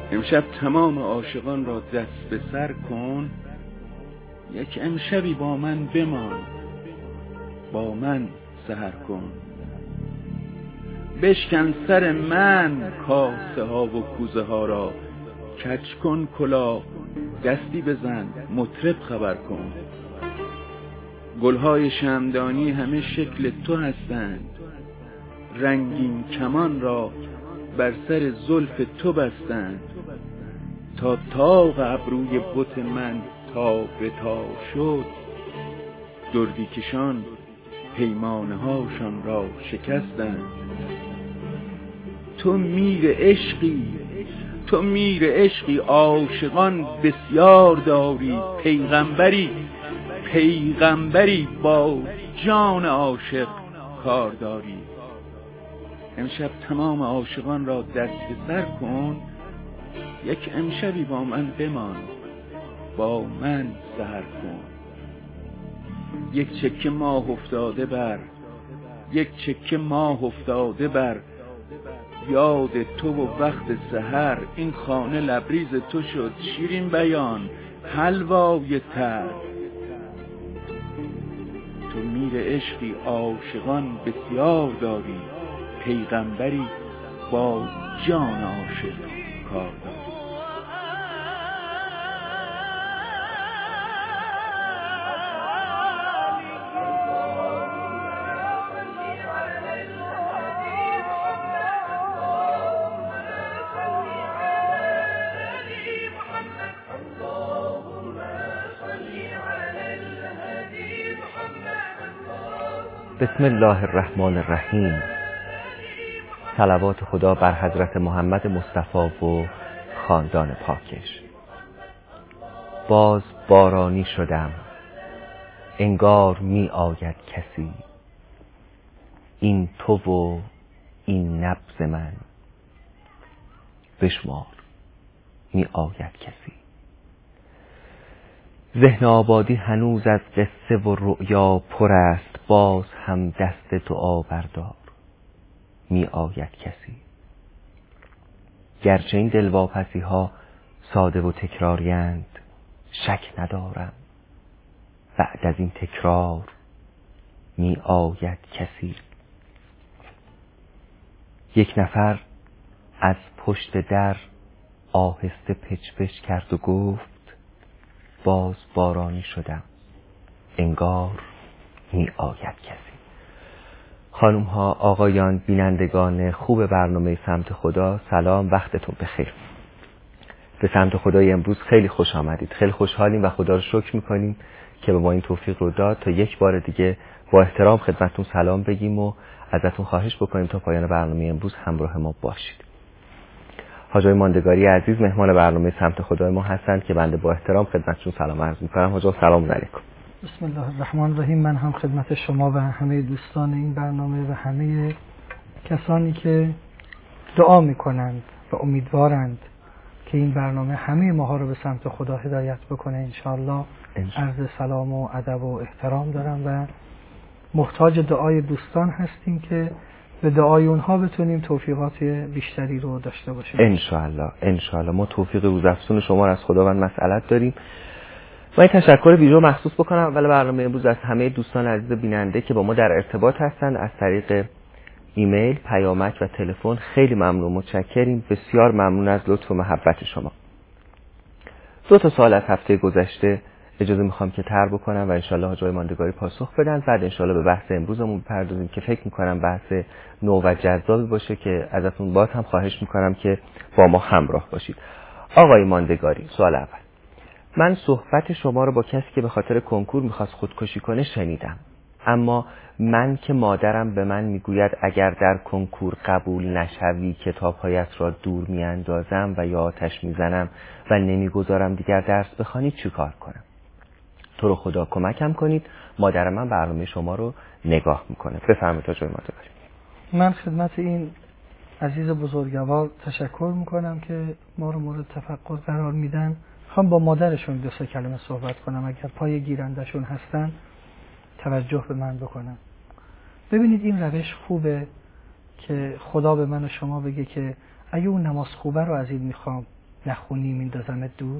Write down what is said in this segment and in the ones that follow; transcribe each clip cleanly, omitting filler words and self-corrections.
امشب تمام عاشقان را دست به سر کن، یک امشبی با من بمان، با من سحر کن. بشکن سر من کاسه ها و کوزه ها را، کج کن کلاه، دستی بزن، مطرب خبر کن. گلهای شمعدانی همه شکل تو هستند، رنگین کمان را بر سر زلف تو بستند. تا طاق ابروی بت من تا به تا شد، دردی کشان پیمانه هاشان را شکستند. تو میر عشقی عاشقان بسیار داری، پیغمبری با جان عاشق کار داری. امشب تمام عاشقان را دست به سر کن، یک امشبی با من بمان، با من سحر کن. یک چکه ماه افتاده بر یاد تو و وقت سحر. این خانه لبریز تو شد شیرین بیان، حلوای تر. تو میر عشقی عاشقان بسیار داری، پیغمبری با جان عاشق کار داری. بسم الله الرحمن الرحیم. صلوات خدا بر حضرت محمد مصطفی و خاندان پاکش. باز بارانی شدم، انگار می آید کسی، این تو و این نبض من، بشمار می آید کسی. ذهن آبادی هنوز از قصه و رؤیا پر است، باز هم دست دعا بردار، می آید کسی. گرچه این دلواپسی ها ساده و تکراریند، شک ندارم بعد از این تکرار می آید کسی. یک نفر از پشت در آهسته پچ پچ کرد و گفت باز بارانی شدم، انگار می آید کسی. خانم ها، آقایان، بینندگان خوب برنامه سمت خدا، سلام، وقتتون بخیر. به سمت خدای امروز خیلی خوش آمدید. خیلی خوشحالیم و خدا رو شکر میکنیم که به ما این توفیق رو داد تا یک بار دیگه با احترام خدمتتون سلام بگیم و ازتون خواهش بکنیم تا پایان برنامه امروز همراه ما باشید. حاج ماندگاری عزیز مهمان برنامه سمت خدای ما هستند که بنده با احترام خدمتشون سلام عرض می‌کنم. حاج سلام علیکم. بسم الله الرحمن الرحیم. من هم خدمت شما و همه دوستان این برنامه و همه کسانی که دعا می‌کنند و امیدوارند که این برنامه همه ماها رو به سمت خدا هدایت بکنه انشاءالله عرض سلام و ادب و احترام دارم و محتاج دعای دوستان هستیم که به دعای اونها بتونیم توفیقات بیشتری رو داشته باشیم انشاءالله. ما توفیق روزافزون شما رو از خداوند مسئلت داریم. من تشکر ویژه مخصوص بکنم اول برنامه امروز از همه دوستان عزیز بیننده که با ما در ارتباط هستن از طریق ایمیل، پیامک و تلفن. خیلی ممنون، متشکریم، بسیار ممنون از لطف و محبت شما. 2 سوال از هفته گذشته اجازه میخوام که طرح بکنم و انشالله حاج ماندگاری پاسخ بدن. بعد انشالله به بحث امروزمون بپردازیم که فکر میکنم بحث نو و جذابی باشه که ازتون باز هم خواهش میکنم که با ما همراه باشید. آقای ماندگاری، سوال اول. من صحبت شما رو با کسی که به خاطر کنکور میخواست خودکشی کنه شنیدم، اما من که مادرم به من میگوید اگر در کنکور قبول نشوی کتابهایت را دور میاندازم و یا آتش میزنم و نمیگذارم دیگر درس بخوانی، چی کار کنم؟ تو رو خدا کمکم کنید. مادر من برنامه شما رو نگاه میکنه. بفرمایید حاج ماندگاری. من خدمت این عزیز بزرگوار تشکر میکنم که ما رو مورد تفکر قرار میدن. خواهم با مادرشون 2 کلمه صحبت کنم، اگر پای گیرندشون هستن توجه به من بکنن. ببینید این روش خوبه که خدا به من و شما بگه که اگه اون نماز خوبه رو از این میخوام نخونی میندازمت دور.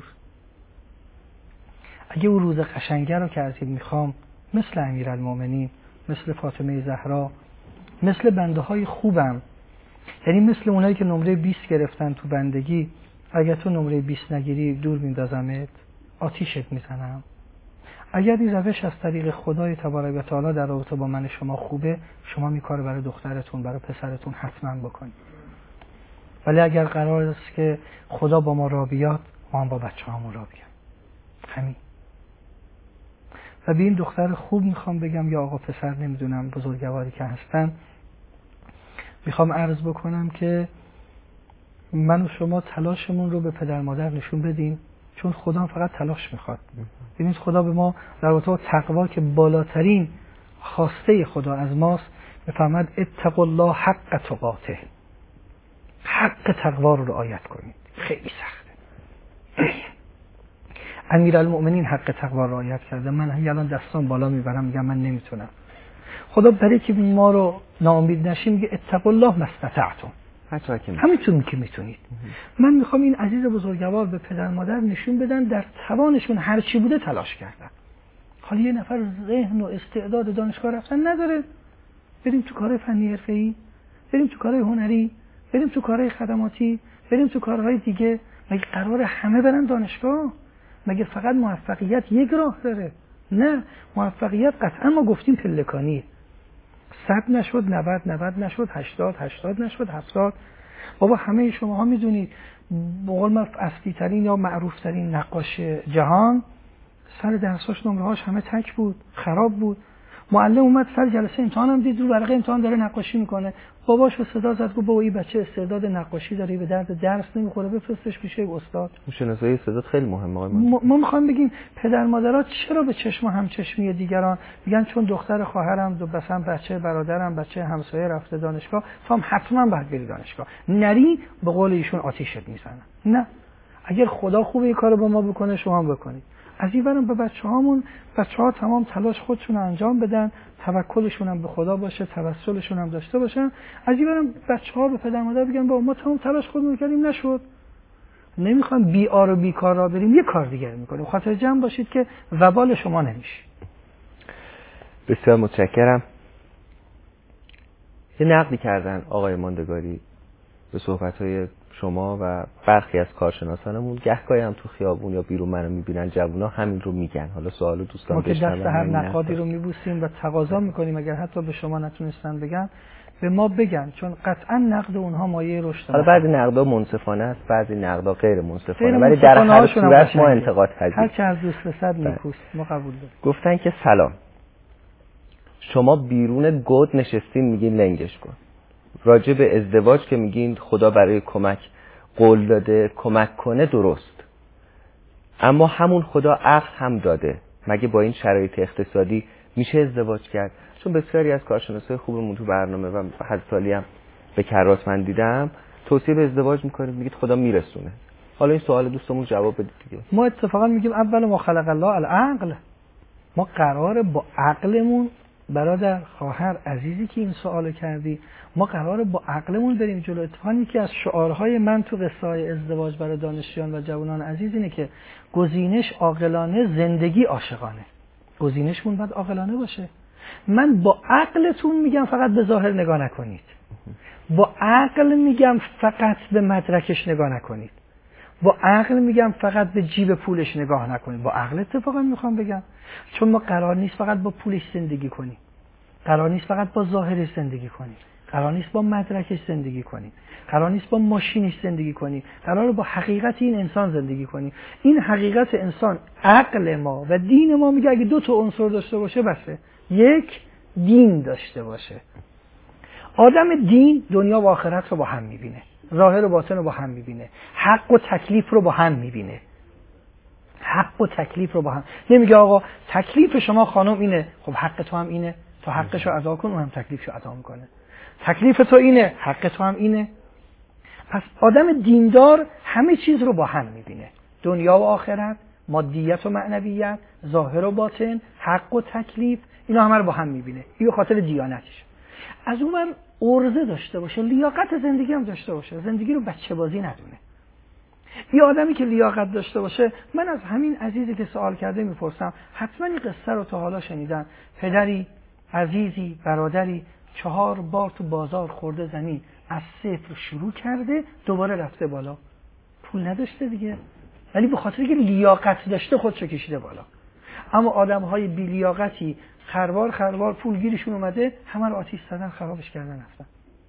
اگه اون روز قشنگه رو کردید میخوام مثل امیرالمومنین، مثل فاطمه زهرا، مثل بنده های خوبم، یعنی مثل اونایی که نمره 20 گرفتن تو بندگی، اگر تو نمره 20 نگیری دور میندازمت، آتیشت میزنم. اگر این روش از طریق خدای تبارک و تعالی در رابطه با من شما خوبه، شما می کار برای دخترتون، برای پسرتون حتما بکنید. ولی اگر قرار است که خدا با ما را بیاد، ما هم با بچه‌هامون را بیام. همین. و به این دختر خوب میخوام بگم یا آقا پسر، نمیدونم بزرگواری که هستن، میخوام عرض بکنم که من و شما تلاشمون رو به پدر مادر نشون بدیم، چون خدا فقط تلاش میخواد. ببینید خدا به ما در رابطه با تقوا که بالاترین خواسته خدا از ماست میفرماد اتقوا الله حق تقاته، حق تقوا رو رعایت کنید. خیلی سخته. امیرالمومنین حق تقوا رو رعایت کرده. من همین الان دستان بالا میبرم میگم من نمیتونم. خدا برای که ما رو ناامید نشیم میگه اتقوا الله ما استطعتم، همینطور که میتونید. من میخوام این عزیز بزرگوار به پدر مادر نشون بدن در توانشون هر چی بوده تلاش کردن. حالا یه نفر ذهن و استعداد دانشگاه رفتن نداره، بریم تو کار فنی حرفه‌ای، بریم تو کارهای هنری، بریم تو کارهای خدماتی، بریم تو کارهای دیگه. مگه قرار همه برن دانشگاه؟ مگه فقط موفقیت یک راه داره؟ نه، موفقیت قطعا ما گفتیم پلکانیه. 100 نشد، 90 نشد، 80 نشد، 70. بابا همه شماها میدونید بقول ما اصلی ترین یا معروف ترین نقاش جهان سر درساش نمرهاش همه تک بود، خراب بود. معلم اومد سر جلسه امتحان هم دید رو ورقه امتحان داره نقاشی میکنه. باباش به صدا زد گفت بابا این بچه استعداد نقاشی داره، به درد درس نمیخوره، بفرستش پیش استاد. شناسایی استعداد خیلی مهمه آقای ما میخوام بگیم پدر مادرها چرا به چشم همچشمی دیگران میگن چون دختر خواهرم دو مثلا بچه برادرم بچه همسایه رفته دانشگاه تو هم حتما باید بری دانشگاه، نری به قول ایشون آتیشت میزنن. نه، اگر خدا خوبه این کارو با ما بکنه شما هم بکنید. از این برم به بچه‌ها تمام تلاش خودشون انجام بدن، توکلشون هم به خدا باشه، توسلشون هم داشته باشن. از این برم بچه‌ها به پدر مادر بگن با ما تمام تلاش خودمون کردیم نشد، نمیخوام بی‌آر و بیکار را بریم، یه کار دیگه میکنیم. خاطر جمع باشید که وبال شما نمیشه. بسیار متشکرم. یه نقدی کردن آقای ماندگاری به صحبت‌های شما و برخی از کارشناسانمون، گهگاهی هم تو خیابون یا بیرون منو میبینن جوونا همین رو میگن. حالا سوالو دوستان بشنون. ما که دست هر نقادی رو میبوسیم و تقاضا میکنیم اگر حتی به شما نتونستن بگن به ما بگن، چون قطعا نقد اونها مایه رشد. حالا بعضی نقدا منصفانه است، بعضی نقدا غیر منصفانه، ولی در هر صورت ما انتقاد پذیریم. هر چه از دوست صد نیکوست، ما قبول داریم. گفتن که سلام، شما بیرون گود نشستین میگین لنگش کن. راجع به ازدواج که میگین خدا برای کمک قول داده کمک کنه، درست، اما همون خدا عقل هم داده. مگه با این شرایط اقتصادی میشه ازدواج کرد؟ چون بسیاری از کارشناسای خوبمون تو برنامه و حضرت علی هم به کرات من دیدم توصیه به ازدواج میکنید، میگید خدا میرسونه. حالا این سوال دوستمون جواب بدید دیگه. ما اتفاقا میگیم اول ما خلق الله العقل، ما قراره با عقلمون، برادر خواهر عزیزی که این سوالو کردی، ما قراره با عقلمون بریم جلو. اتفاقا یکی از شعارهای من تو قصه های ازدواج برای دانشجویان و جوانان عزیز اینه که گزینش عاقلانه، زندگی عاشقانه. گزینشمون باید عاقلانه باشه. من با عقلتون میگم فقط به ظاهر نگاه نکنید، با عقل میگم فقط به مدرکش نگاه نکنید، با عقل میگم فقط به جیب پولش نگاه نکنید. با عقل اتفاقا میخوام بگم، چون ما قرار نیست فقط با پولش زندگی کنیم، قرار نیست فقط با ظاهرش زندگی کنیم، قرار نیست با مدرکش زندگی کنیم، قرار نیست با ماشینش زندگی کنیم، قراره با حقیقت این انسان زندگی کنیم. این حقیقت انسان، عقل ما و دین ما میگه اگه دو تا عنصر داشته باشه بسه. یک، دین داشته باشه. آدم دین دنیا و آخرت رو با هم میبینه، ظاهر و باطن رو با هم میبینه، حق و تکلیف رو با هم میبینه. حق و تکلیف رو با هم نمیگه آقا تکلیف شما خانم اینه، خب حق تو هم اینه، تو حقشو ادا کن، اون هم تکلیفشو ادا میکنه. تکلیف تو اینه، حق تو هم اینه. پس آدم دیندار همه چیز رو با هم میبینه، دنیا و آخرت، مادیت و معنویت، ظاهر و باطن، حق و تکلیف، اینا همه رو با هم میبینه. این به خاطر دیانتش. از اونم عرضه داشته باشه، لیاقت زندگی هم داشته باشه، زندگی رو بچه بازی ندونه. یه آدمی که لیاقت داشته باشه، من از همین عزیزی که سوال کرده میپرسم، حتما این قصه رو تا حالا شنیدن. پدری، عزیزی، برادری 4 بار تو بازار خورده زمین، از صفر شروع کرده دوباره رفته بالا. پول نداشته دیگه، ولی به خاطر که لیاقت داشته خودشو کشیده بالا. اما آدم‌های بی لیاقتی خروار پول گیرشون اومده، همه رو آتیش زدن، خرابش کردن رفتن.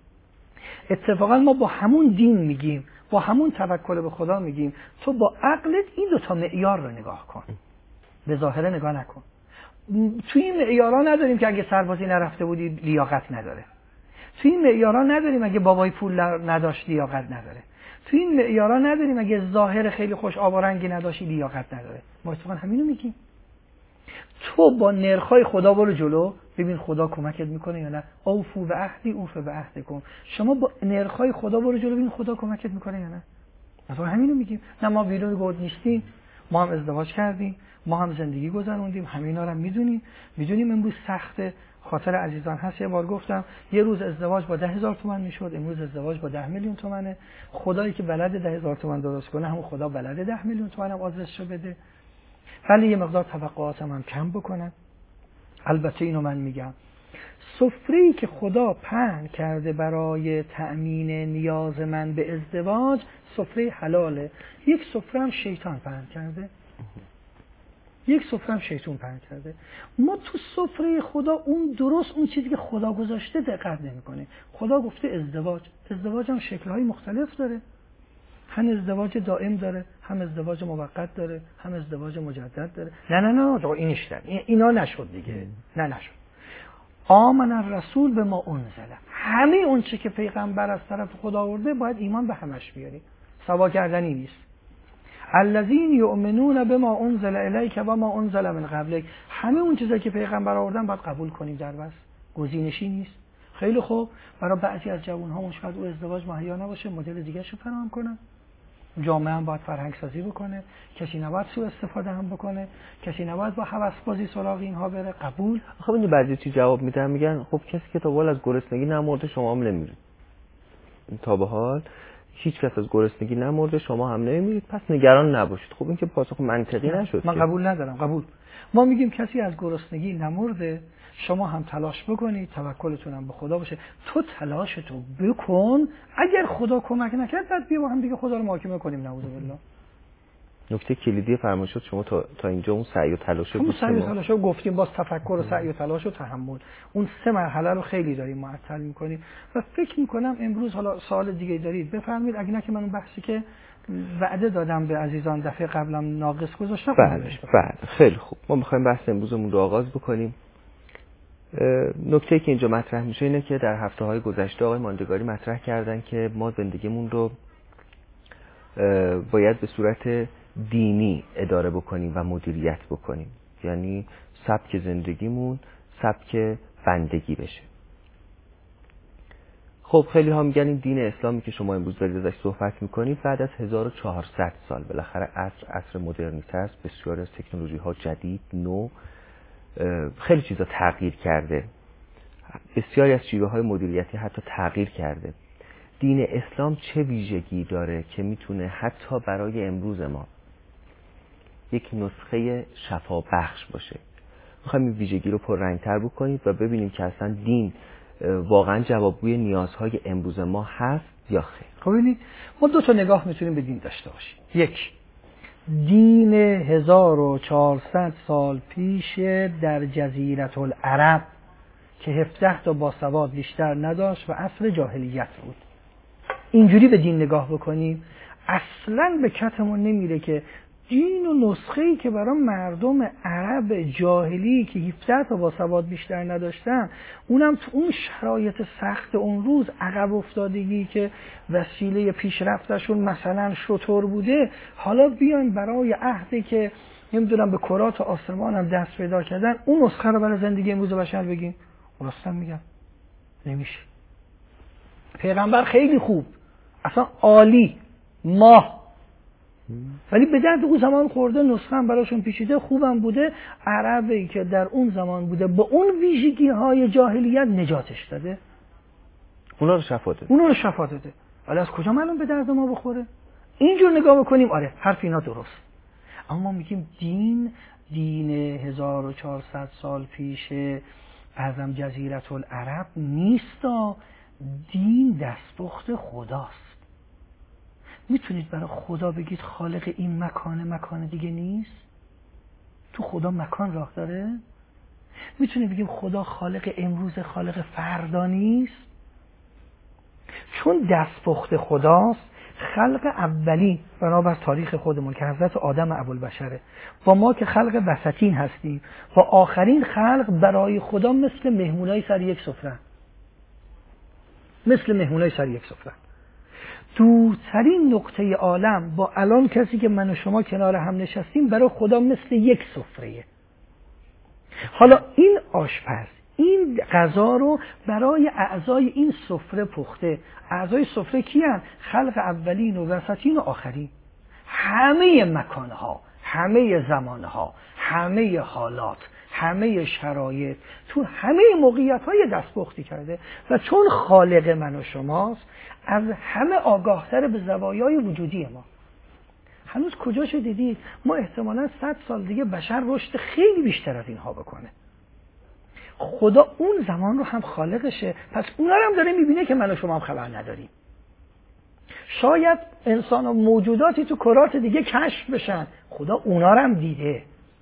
اتفاقا ما با همون دین میگیم، با همون توکل به خدا میگیم تو با عقلت این 2 تا معیار رو نگاه کن، به ظاهره نگاه نکن. توی این معیارا نداریم که اگه سربازی نرفته بودی لیاقت نداره. توی این معیارا نداریم اگه بابای پول نداشت لیاقت نداره. توی این معیارا نداریم اگه ظاهر خیلی خوش آب و رنگی نداشتی لیاقت نداره. ما اتفاقا همینو میگیم. تو با نرخای خدا برو جلو، ببین خدا کمکت میکنه یا نه. اوفو به عهدی اوف به عهدکم. شما با نرخای خدا برو جلو، ببین خدا کمکت میکنه یا نه. مثلا همینو میگیم. نه ما بیرون گرد نیستیم، ما هم ازدواج کردیم، ما هم زندگی گذروندیم، همینا رو میدونیم امروز سخته. خاطر عزیزان هست، یه بار گفتم یه روز ازدواج با 10,000 تومان میشد، امروز ازدواج با 10 میلیون تومانه. خدایی که بلد 10,000 تومان درست کنه، همون خدا بلد 10 میلیون تومان هم آدرسشو بده. ولی یه مقدار توقعاتم هم کم بکنن. البته اینو من میگم، سفره‌ای که خدا پهن کرده برای تأمین نیاز من به ازدواج سفره حلاله. یک سفره هم شیطان پهن کرده، یک سفره هم شیطان پهن کرده. ما تو سفره خدا اون درست اون چیزی که خدا گذاشته دقت نمی‌کنه. خدا گفته ازدواج هم شکل‌های مختلف داره. هم ازدواج دائم داره، هم ازدواج موقت داره، هم ازدواج مجدد داره. نه اینش نه، اینا نشد دیگه. نشد. آمن الرسول به ما انزل. همه اون چه که پیغمبر از طرف خدا آورده باید ایمان به همش بیاری. سوا کردنی نیست. الذین یؤمنون بما انزل الیک و ما انزل من قبلک. همه اون چیزایی که پیغمبر آوردن باید قبول کنیم در بس. گزینشی نیست. خیلی خوب، برای بعضی از جوان‌ها شاید او ازدواج مهیا نباشه، مدل دیگه‌شو فراهم کنن. جامعه هم باید فرهنگ سازی بکنه، کسی نباید سوء استفاده هم بکنه، کسی نباید با هوس بازی سراغ اینها بره. قبول. خب این بعضی چی جواب میدن، میگن خب کسی که تا به حال از گرسنگی نمرده شما هم نمیرید. تا به حال هیچ کس از گرسنگی نمرده شما هم نمیرید، پس نگران نباشید. خب این که پاسخ منطقی نشد. من قبول ندارم. قبول. ما میگیم کسی از گرسنگی نمرده، شما هم تلاش بکنید، توکلتون هم به خدا باشه. تو تلاشتو بکن، اگر خدا کمک نکرد بعد بیا با هم دیگه خدا رو محاکمه کنیم. نعوذ بالله. نکته کلیدی فرمایشات شما تا اینجا اون سعی و تلاش بود. سعی و تلاش رو گفتیم، باز تفکر و سعی و تلاش و تحمل. اون 3 مرحله رو خیلی داریم معطل می‌کنیم و فکر می‌کنم امروز حالا سوال دیگه دارید بفرمایید. اگه نه که من اون بحثی که وعده دادم به عزیزان دفعه قبلم ناقص گذاشتم. بله خیلی خوب. ما می‌خوایم بحث امروزمون رو آغاز بکنیم. نکته‌ای که اینجا مطرح میشه اینه که در هفته‌های گذشته آقای ماندگاری مطرح کردن که ما زندگیمون رو باید به صورت دینی اداره بکنیم و مدیریت بکنیم، یعنی سبک زندگیمون سبک بندگی بشه. خب خیلی ها میگن این دین اسلامی که شما امروز دارید ازش صحبت میکنید بعد از 1400 سال بالاخره عصر مدرنیته است، بسیار از تکنولوژی ها جدید، نو، خیلی چیزا تغییر کرده، بسیاری از شیوه های مدیریتی حتی تغییر کرده. دین اسلام چه ویژگی داره که میتونه حتی برای امروز ما یک نسخه شفا بخش باشه؟ میخوایم این ویژگی رو پررنگ‌تر بکنید و ببینیم که اصلا دین واقعا جوابگوی نیازهای امروز ما هست یا خیر. خب ببینید ما 2 تا نگاه میتونیم به دین داشته باشیم. یک، دین 1400 سال پیش در جزیره العرب که 17 تا باسواد بیشتر نداشت و عصر جاهلیت بود. اینجوری به دین نگاه بکنیم اصلاً به کتمون نمیره که دین و نسخه‌ای که برای مردم عرب جاهلی که 17 تا باسواد بیشتر نداشتن، اونم تو اون شرایط سخت اون روز عقب افتادگی که وسیله پیشرفتشون مثلا شتر بوده، حالا بیان برای عهدی که نمیدونم به کرات آسمان هم دست پیدا کردن اون نسخه رو برای زندگی امروز بشر بگیم. راستم میگم نمیشه. پیغمبر خیلی خوب، اصلا عالی، ماه، ولی به درد اون زمان خورده، نسخه هم براشون پیچیده، خوبم بوده. عربی که در اون زمان بوده با اون ویژگی های جاهلیت نجاتش داده، اونا رو شفا داده. ولی از کجا معلوم به درد ما بخوره؟ اینجور نگاه بکنیم آره حرف اینا درست. اما ما میگیم دین 1400 سال پیش ازم جزیره العرب نیست، دین دستپخت خداست. میتونید برای خدا بگید خالق این مکان دیگه نیست؟ تو خدا مکان راه داره؟ میتونید بگیم خدا خالق امروز، خالق فردا نیست؟ چون دستپخت خداست، خلق اولی بنابر تاریخ خودمون که حضرت آدم ابوالبشره، با ما که خلق وسطین هستیم، با آخرین خلق برای خدا مثل مهمونای سر یک سفره، مثل مهمونای سر یک سفره. دورترین نقطه عالم با الان کسی که من و شما کنار هم نشستیم برای خدا مثل یک سفره. حالا این آشپز این غذا رو برای اعضای این سفره پخته. اعضای سفره کیان؟ خلق اولین و وسطین و آخرین. همه مکانها، همه زمانها، همه حالات، همه شرایط، تو همه موقعیت‌های دستپختی کرده و چون خالق من و شماست از همه آگاهتر به زوایای وجودی ما. هنوز کجاش دیدید؟ ما احتمالاً 100 سال دیگه بشر رشد خیلی بیشتر از اینها بکنه. خدا اون زمان رو هم خالقشه، پس اونا رو هم داره میبینه که من و شما هم خبر نداریم. شاید انسان و موجوداتی تو کرات دیگه کشف بشن، خدا اونا رو هم دیده.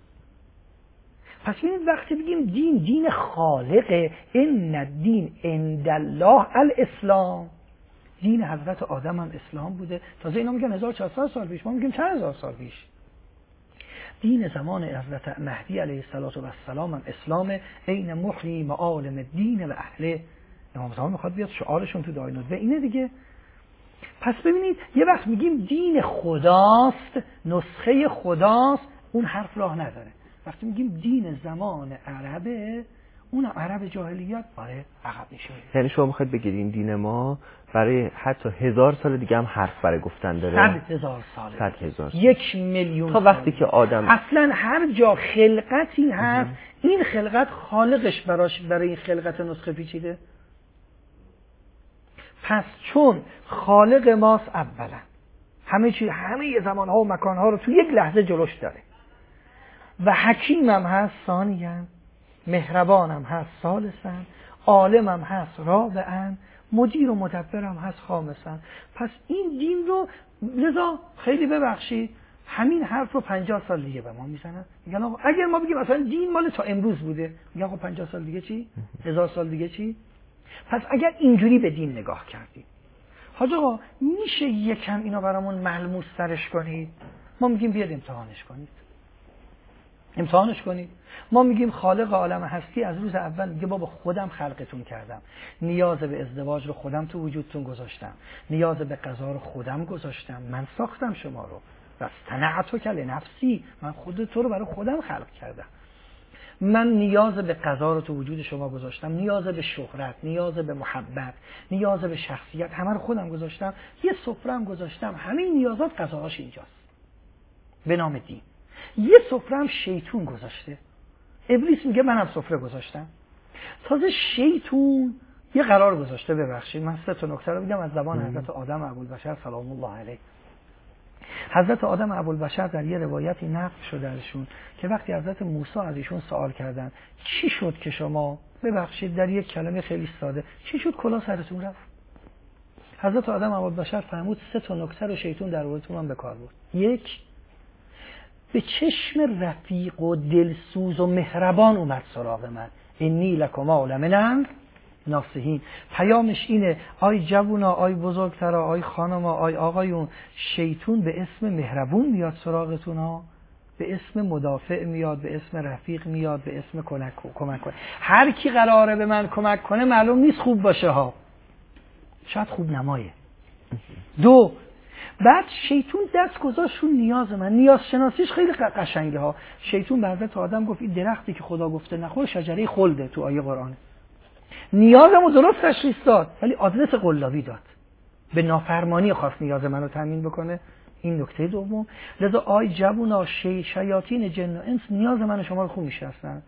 پس این وقتی بگیم دین خالقه، ان الدین عند الله الاسلام، دین حضرت آدم هم اسلام بوده. تازه اینا میگن 1400 سال پیش، ما میگیم چند هزار سال پیش. دین زمان حضرت مهدی علیه السلام هم اسلام، عین محی معالم الدین و اهله. امام زمان میخواد بیاد شعارشون تو دعای ندبه اینه دیگه. پس ببینید یه وقت میگیم دین خداست، نسخه خداست، اون حرف راه نداره. وقتی میگیم دین زمان عربه، اون عرب جاهلیت آره عقب میشه. یعنی شما میخواید بگید این دین ما برای حتی 1000 سال دیگه هم حرف برای گفتن داره؟ 100,000 سال، 100,000 1,000,000 تا وقتی که آدم اصلا هر جا خلقتی هست این خلقت خالقش برای این خلقت نسخه پیچیده. پس چون خالق ماست اولا، همه چیز، همه زمانها و مکانها رو تو یک لحظه جلوش داره و حکیمم هست ثانیاً، مهربانم هست ثالثاً، عالمم هست رابعاً، مدیر و مدبرم هست خامساً. پس این دین رو لذا خیلی ببخشید همین حرف رو 50 سال دیگه به ما میزنن. میگن آقا اگر ما بگیم مثلا دین مال تا امروز بوده، میگن آقا 50 سال دیگه چی؟ 1000 سال دیگه چی؟ پس اگر اینجوری به دین نگاه کردیم، حاج آقا میشه یکم اینا برامون ملموس ترش کنید؟ ما میگیم بیاد امتحانش کنید. امتحانش کنید. ما میگیم خالق عالم هستی از روز اول میگه بابا خودم خلقتون کردم، نیاز به ازدواج رو خودم تو وجودتون گذاشتم، نیاز به غذا رو خودم گذاشتم، من ساختم شما رو، و صنعتک لنفسی، من خود تو رو برای خودم خلق کردم. من نیاز به غذا رو تو وجود شما گذاشتم، نیاز به شهرت، نیاز به محبت، نیاز به شخصیت، همه رو خودم گذاشتم. یه سفره‌ام گذاشتم، همه نیازات غذاهاش اینجاست به نام دین. یه سفره هم شیطون گذاشته. ابلیس میگه منم سفره گذاشتم. تازه شیطون یه قرار گذاشته. ببخشید من 3 نکته رو بگم از زبان حضرت آدم ابوالبشر سلام الله علیه. حضرت آدم ابوالبشر در یه روایتی نقل شده ازشون که وقتی حضرت موسی از ایشون سوال کردن چی شد که شما، ببخشید در یک کلمه خیلی ساده، چی شد کلا سرتون رفت؟ حضرت آدم ابوالبشر فرمود 3 نکته رو شیطون در روایتون من به کار برد. 1، به چشم رفیق و دلسوز و مهربان اومد سراغ من، انی لکما لمن ناصحین. پیامش اینه آی جوونا، آی بزرگترا، آی خانما، آی آقایون، شیطون به اسم مهربون میاد سراغتون ها، به اسم مدافع میاد، به اسم رفیق میاد، به اسم کمک کنه. هر کی قراره به من کمک کنه معلوم نیست خوب باشه ها، شاید خوب نمایه. 2، بعد شیطون دست گذاشت رو نیاز من. نیاز شناسیش خیلی قشنگه ها. شیطون به حضرت آدم گفت این درختی که خدا گفته نخور شجره خلده، تو آیه قرآن. نیازمو درست تشخیص داد ولی آدرس قلابی داد، به نافرمانی خواست نیاز منو تامین بکنه. این نکته دوم. لذا آی جوونا، شیاطین جن و انس نیاز من و شما رو خوب میشناسن.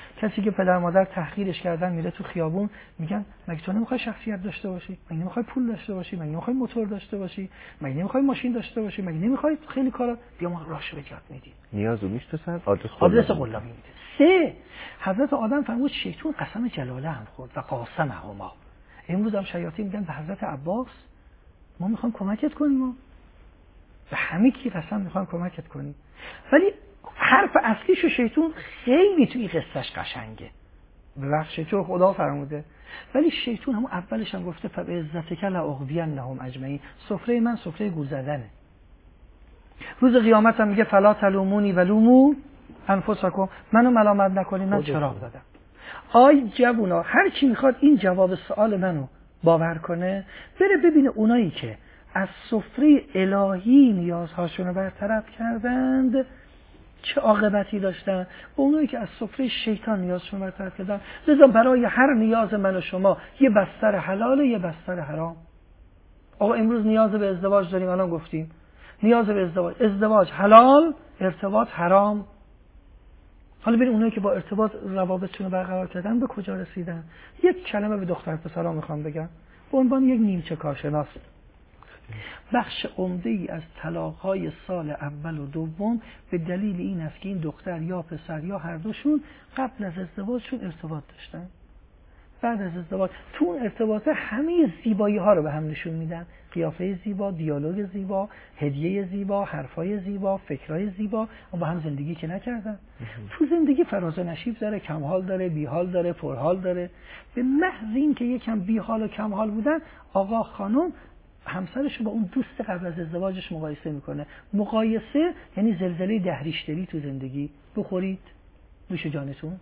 کسی که پدر مادر تحقیرش کردن میره تو خیابون میگن مگه تو نمیخوای شخصیت داشته باشی؟ مگه نمیخوای پول داشته باشی؟ مگه نمیخوای موتور داشته باشی؟ مگه نمیخوای ماشین داشته باشی؟ مگه نمیخوای خیلی کارا؟ بیا ما راهشو به جات میدیم. نیازو میشناسن، آدرس قلابی میده. 3 حضرت آدم فرمود شیطان قسم جلاله هم خورد و قاسمهما. امروز هم شیاطین میگن به حضرت عباس ما میخوایم کمکت کنیم، به همه کی قسم میخوایم کمکت کنیم. ولی حرف اصلیشو شیطان خیلی توی قصهش قشنگه، ببخشید تو خدا فرموده، ولی شیطان همون اولش هم گفته فبعزتک لاغوینهم اجمعین، سفره من سفره گول زدنه. روز قیامت هم میگه فلا تلومونی ولومو انفسکم، منو ملامت نکنید من چراغ دادم. آی جوونا، هر کی میخواد این جواب سوال منو باور کنه بره ببینه اونایی که از سفره الهی نیازهاشونو برطرف کردند چه عاقبتی داشتن، و اونایی که از سفره شیطان نیازشون برطرف کردن. لذا برای هر نیاز من و شما یه بستر حلاله یه بستر حرام. آقا امروز نیاز به ازدواج داریم، الان گفتیم نیاز به ازدواج حلال، ارتباط حرام. حالا ببین اونایی که با ارتباط روابطشون رو برقرار کردن به کجا رسیدن. یک کلمه به دختر پسرا میخوام بگم به عنوان یک نیمچه کارشناس. بخش عمده‌ای از طلاق‌های سال اول و دوم به دلیل این است که این دختر یا پسر یا هر دوشون قبل از ازدواجشون ارتباط داشتن. بعد از ازدواج تو اون ارتباط همه زیبایی‌ها رو به هم نشون میدن، قیافه زیبا، دیالوگ زیبا، هدیه زیبا، حرفای زیبا، فکرای زیبا، اما با هم زندگی که نکردن. تو زندگی فراز و نشیب داره، کم حال داره، بی حال داره، پر حال داره. به محض این که یکم بی حال و کم حال بودن، آقا خانم همسرش رو با اون دوست قبل از ازدواجش مقایسه میکنه. مقایسه یعنی زلزله دهریشتری تو زندگی. بخورید نوش جانتون.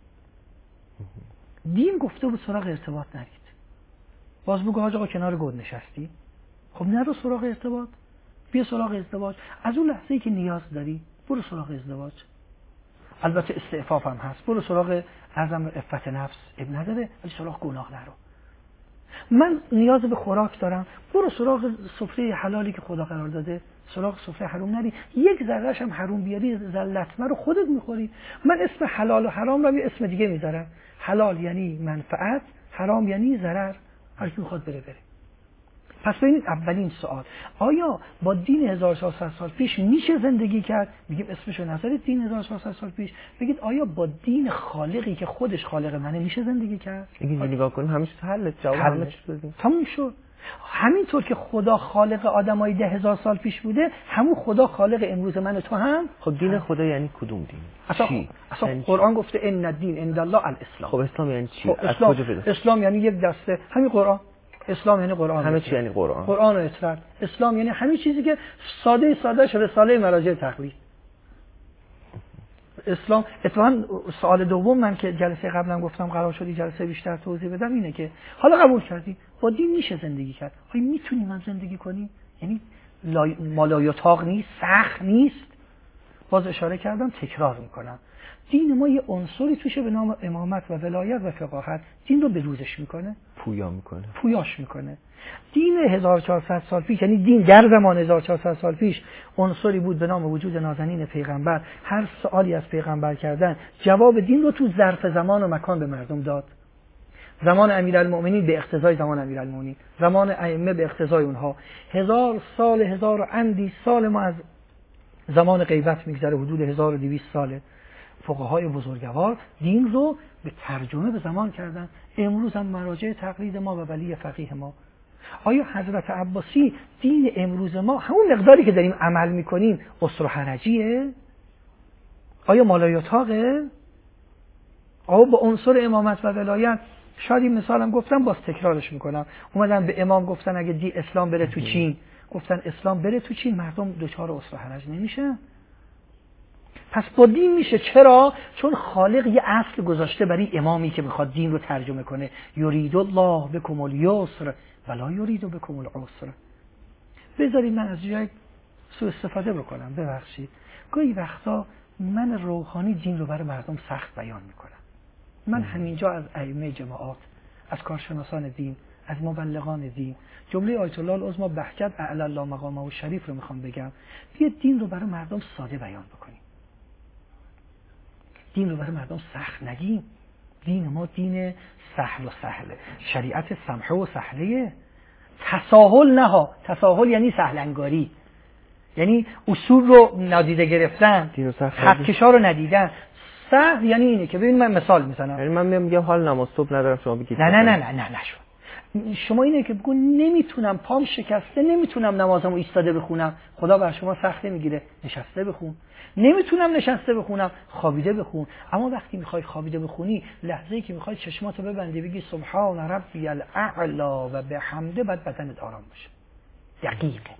دین گفته بود سراغ ارتباط نرید. باز بگو حاج آقا کنار گود نشستی، خب نرو سراغ ارتباط، بیا سراغ ازدواج. از اون لحظه‌ای که نیاز داری برو سراغ ازدواج. البته استعفاف هم هست، برو سراغ عزم عفت نفس، اب نداره، ولی سراغ گناه نرو. من نیاز به خوراک دارم، برو سراغ سفره حلالی که خدا قرار داده، سراغ سفره حرام نری. یک ذره‌اش هم حرام بیاری ذلت رو خودت میخوری. من اسم حلال و حرام رو یه اسم دیگه میذارم. حلال یعنی منفعت، حرام یعنی ضرر. هر کی میخواد بره. پس ببینید اولین سوال، آیا با دین 1400 سال پیش میشه زندگی کرد؟ میگیم اسمشو نذارید دین 1400 سال پیش، بگید آیا با دین خالقی که خودش خالق منه میشه زندگی کرد؟ اینجوری نگاه کنیم همش حل جواب همه چیز بدیم. تموم شد. همینطور که خدا خالق آدمای 10000 سال پیش بوده، همون خدا خالق امروز من و تو هم. خب دین خدا یعنی کدوم دین؟ اصلا یعنی قرآن گفته ان الدین عند الله الاسلام. خب اسلام یعنی چی؟ خب از کجا پیدا؟ اسلام یعنی یک دسته، همین قرآن. اسلام یعنی قرآن. همه چی یعنی قرآن. قرآن و اطلاع. اسلام یعنی همین چیزی که ساده رساله مراجع تقلید. اسلام اتفاقا سوال دوم من که جلسه قبلا گفتم قرار شد جلسه بیشتر توضیح بدم اینه که حالا قبول کردی با دین میشه زندگی کرد. آیا میتونی من زندگی کنی؟ یعنی مالایاتاق نیست، سخت نیست. باز اشاره کردم، تکرار میکنم، دین ما یه عنصری توشه به نام امامت و ولایت و فقاهت. دین رو بروزش میکنه، پویاش میکنه. دین 1400 سال پیش، یعنی دین در زمان 1400 سال پیش عنصری بود به نام وجود نازنین پیغمبر. هر سوالی از پیغمبر کردن جواب دین رو تو ظرف زمان و مکان به مردم داد. زمان امیرالمؤمنین به اقتضای زمان امیرالمؤمنین، زمان ائمه به اقتضای اونها. 1000 سال، 1000 و اندی سال ما از زمان غیبت میگذره، حدود 1200 ساله. فقهای بزرگوار دین رو به ترجمه به زمان کردن. امروز هم مراجع تقلید ما و ولی فقیه ما. آیا حضرت عباسی دین امروز ما همون مقداری که داریم عمل میکنیم اسر و حرجیه؟ آیا مالایاتاقه؟ آیا با عنصر امامت و ولایت؟ شاید این مثالم گفتم، باز تکرارش میکنم. اومدن به امام گفتن اگه اسلام بره تو چین، گفتن اسلام بره تو چین مردم دچار اسر و حرج نمیشه. پس با دین میشه. چرا؟ چون خالق یه اصل گذاشته برای امامی که بخواد دین رو ترجمه کنه. یرید الله بکم الیسر ولا یرید بکم العسر. بذارید من از جای سوء استفاده بکنم، ببخشید. گاهی وقتا من روحانی دین رو برای مردم سخت بیان میکنم. من همینجا از ائمه جماعات، از کارشناسان دین، از مبلغان دین، جمله آیت الله العظمی بهجت اعلی الله مقامه و شریف رو میخوام بگم. بیا دین رو برای مردم ساده بیان بکنیم. دین رو برای مردم سخت نگیم. دین ما دین سهل و سهله، شریعت سمحه و سهله. تساهل نه ها، تساهل یعنی سهل انگاری، یعنی اصول رو نادیده گرفتن، خطکشا رو ندیدن. سهل یعنی اینه که ببین من مثال میزنم، یعنی من میگم حال نماز صبح ندارم شما بگید نه شما اینه که بگو نمیتونم، پام شکسته، نمیتونم نمازمو ایستاده بخونم، خدا بر شما سخت نمیگیره، نشسته بخون. نمیتونم نشسته بخونم، خوابیده بخون. اما وقتی میخوای خوابیده بخونی، لحظه‌ای که میخوای چشماتو ببندی بگی سبحان ربی الاعلی و بحمده، بعد بدنت آرام باشه. دقیقه.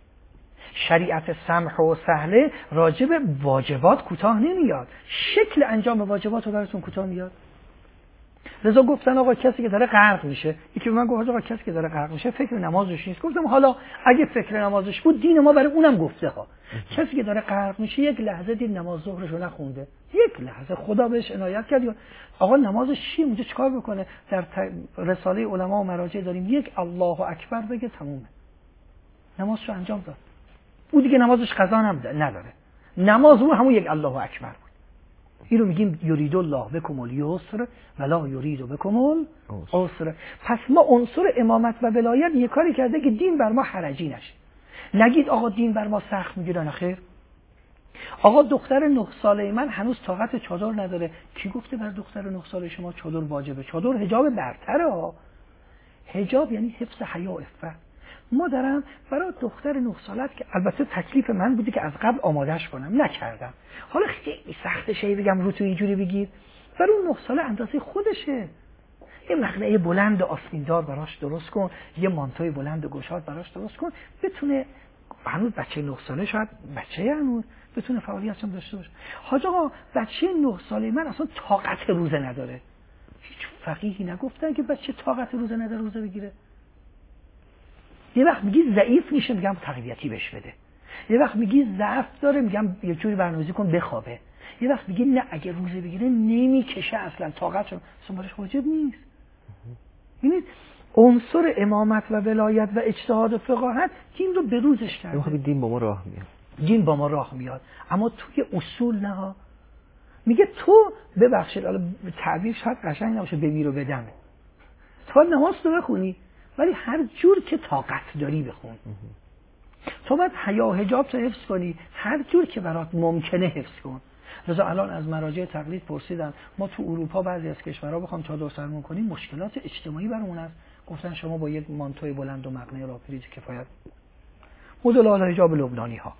شریعت سمح و سهله راجع به واجبات کوتاه نمیاد، شکل انجام واجبات رو براتون کوتاه میاد. لذا گفتن آقا کسی که داره غرق میشه، یکی به من گفت آقا کسی که داره غرق میشه فکر نمازش نیست. گفتم حالا اگه فکر نمازش بود دین ما برای اونم گفته ها. کسی که داره غرق میشه یک لحظه دید نماز ظهرشو نخونده، یک لحظه خدا بهش عنایت کرد، آقا نمازش چیه اونجا چیکار بکنه؟ در رساله علما و مراجع داریم یک الله اکبر بگه تمومه، نمازشو انجام داد. او دیگه نمازش قضا نداره، نماز او همون یک الله اکبر بود. این رو میگیم یرید الله بکم الیسر ولا یرید بکم العسر. پس ما عنصر امامت و ولایت یک کاری کرده که دین بر ما حرجی نشه. نگید آقا دین بر ما سخت میگیره، نه خیر. آقا دختر 9 ساله من هنوز طاقت چادر نداره، کی گفته بر دختر 9 ساله شما چادر واجبه؟ چادر حجاب برتره ها. حجاب یعنی حفظ حیا و عفت. مادرم برای دختر 9 سالت که البته تکلیف من بوده که از قبل آمادهش کنم، نکردم. حالا خیلی سخته شی بگم رو تو اینجوری بگید، برای اون 9 ساله اندازه خودشه. یه مقنعه بلند آستیندار براش درست کن، یه مانتوی بلند گشاد براش درست کن، بتونه هنوز بچه 9 ساله، شاید بچه هنوز بتونه فعالیت هم داشته باشه. حاج آقا بچه 9 ساله من اصلا طاقت روزه نداره. هیچ فقیهی نگفتن که بچه طاقت روزه نداره روزه بگیره. یه وقت میگی ضعیف میشه، میگم تقویتی بهش بده. یه وقت میگی ضعف داره، میگم یه جوری برنامه‌ریزی کن بخوابه. یه وقت میگی نه اگه روزه بگیره نمیکشه اصلا، طاقتش اصلا واجب نیست. ببینید عنصر امامت و ولایت و اجتهاد و فقاهت دین رو به روزش کرده. دین با ما راه میاد. دین با ما راه میاد، اما توی اصول نه ها. میگه تو ببخشید حالا تعبیر شاید قشنگ نباشه، بمیر و بدمه. تو نماز رو بخونی ولی هر جور که طاقت داری بخون. تو باید حیا و حجاب تو حفظ کنی، هر جور که برات ممکنه حفظ کن. لذا الان از مراجع تقلید پرسیدن ما تو اروپا بعضی از کشورها بخوام چادر سرمون کنیم مشکلات اجتماعی برامون است. گفتن شما با یک مانتوی بلند و مقنعه راپریز کفایت. مدل حجاب لبنانی ها.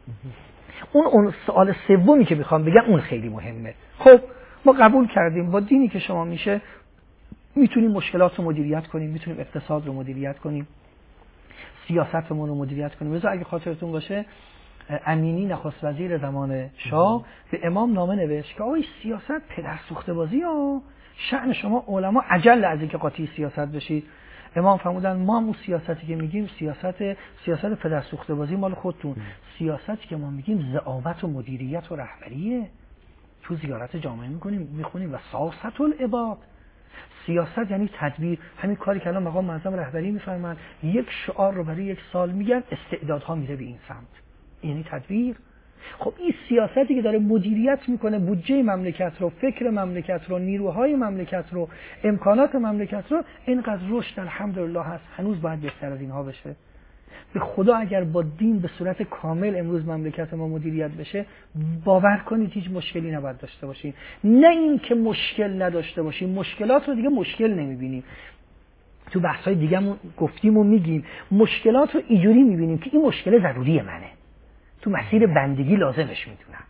اون سوال سومی که میخوام بگم اون خیلی مهمه. خب ما قبول کردیم با دینی که شما میشه میتونیم مشکلات رو مدیریت کنیم، میتونیم اقتصاد رو مدیریت کنیم، سیاستمون رو مدیریت کنیم. مثلا اگه خاطرتون باشه امینی نخست وزیر زمان شاه به امام نامه نوشت که آقای سیاست پدر سوخته بازی ها، شأن شما علما عجل از اینکه قاطی سیاست بشید. امام فرمودن ما هم اون سیاستی که میگیم سیاست پدر سوخته بازی مال خودتون، سیاستی که ما میگیم ضعافت و مدیریت و رهبریه. تو زیارت جامعه میخونیم و سیاست العباد. سیاست یعنی تدبیر، همین کاری که الان مقام معظم رهبری میفرمایند، یک شعار رو برای یک سال میگن، استعدادها میره به این سمت، یعنی تدبیر. خب این سیاستی که داره مدیریت میکنه بودجه مملکت رو، فکر مملکت رو، نیروهای مملکت رو، امکانات مملکت رو، اینقدر رشد الحمدلله هست، هنوز باید بهتر از اینها بشه. به خدا اگر با دین به صورت کامل امروز مملکت ما مدیریت بشه، باور کنید هیچ مشکلی نباید داشته باشیم. نه این که مشکل نداشته باشیم، مشکلات رو دیگه مشکل نمیبینیم. تو بحث‌های دیگه‌مون گفتیم و میگیم مشکلات رو اینجوری میبینیم که این مشکل ضروری منه، تو مسیر بندگی لازمش میدونم.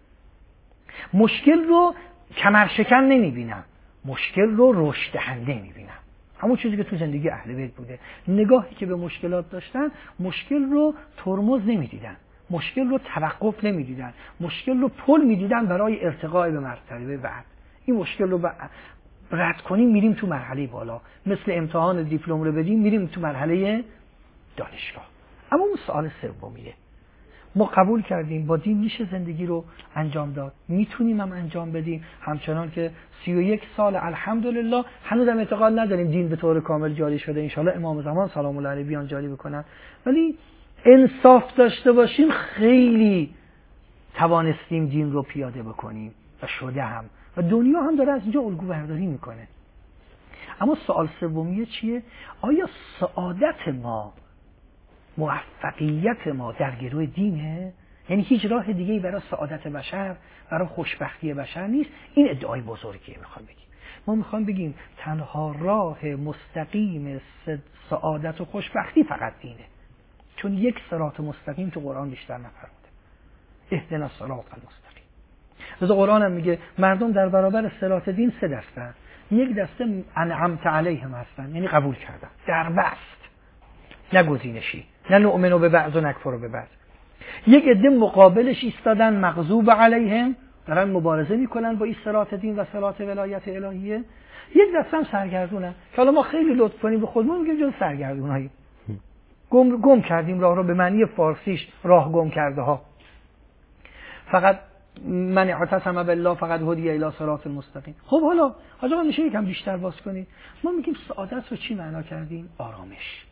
مشکل رو کمرشکن نمیبینم، مشکل رو رشد دهنده میبینم. همون چیزی که تو زندگی اهل بیت بوده، نگاهی که به مشکلات داشتن، مشکل رو ترمز نمیدیدن، مشکل رو توقف نمیدیدن، مشکل رو پل میدیدن برای ارتقای به مرتبه بعد. این مشکل رو رد کنیم میریم تو مرحله بالا، مثل امتحان دیپلم رو بدیم میریم تو مرحله دانشگاه. اما اون سوال سومیه، ما قبول کردیم با دین میشه زندگی رو انجام داد، میتونیم هم انجام بدیم، همچنان که 31 سال الحمدلله هنوز هم اعتقاد نداریم دین به طور کامل جاری شده. انشالله امام زمان سلام الله علیه بیان جاری بکنن، ولی انصاف داشته باشیم خیلی توانستیم دین رو پیاده بکنیم و شده هم. و دنیا هم داره از اینجا الگو برداری میکنه. اما سوال سومیه چیه؟ آیا سعادت ما، موفقیت ما در گروه دینه؟ یعنی هیچ راه دیگه‌ای برای سعادت بشر، برای خوشبختی بشر نیست؟ این ادعای بزرگیه میخوام بگیم. ما میخوام بگیم تنها راه مستقیم سعادت و خوشبختی فقط دینه. چون یک صراط مستقیم تو قرآن بیشتر نفرموده. اهدنا الصراط المستقیم. از قرآن هم میگه مردم در برابر صراط دین سه دستن. یک دسته انعمت علیهم هستن، یعنی قبول کردن، در بست، نه گزینشی، نه نؤمنو به بعض و نکفرو به بعض. یک عده مقابلش ایستادن، مغضوب علیهم، دارن مبارزه میکنن با این صراط دین و صراط ولایت الهیه. یک دسته هم سرگردونن که حالا ما خیلی لطف کنیم به خودمون میگیم جز سرگردونایی، گم کردیم راه رو، به معنی فارسیش راه گم کرده ها. فقط من اعتصم بالله فقط هدی الی صراط المستقیم. خب حالا حاجا میشه یکم بیشتر باز کنید. ما میگیم سعادت رو چی معنا کردیم؟ آرامش.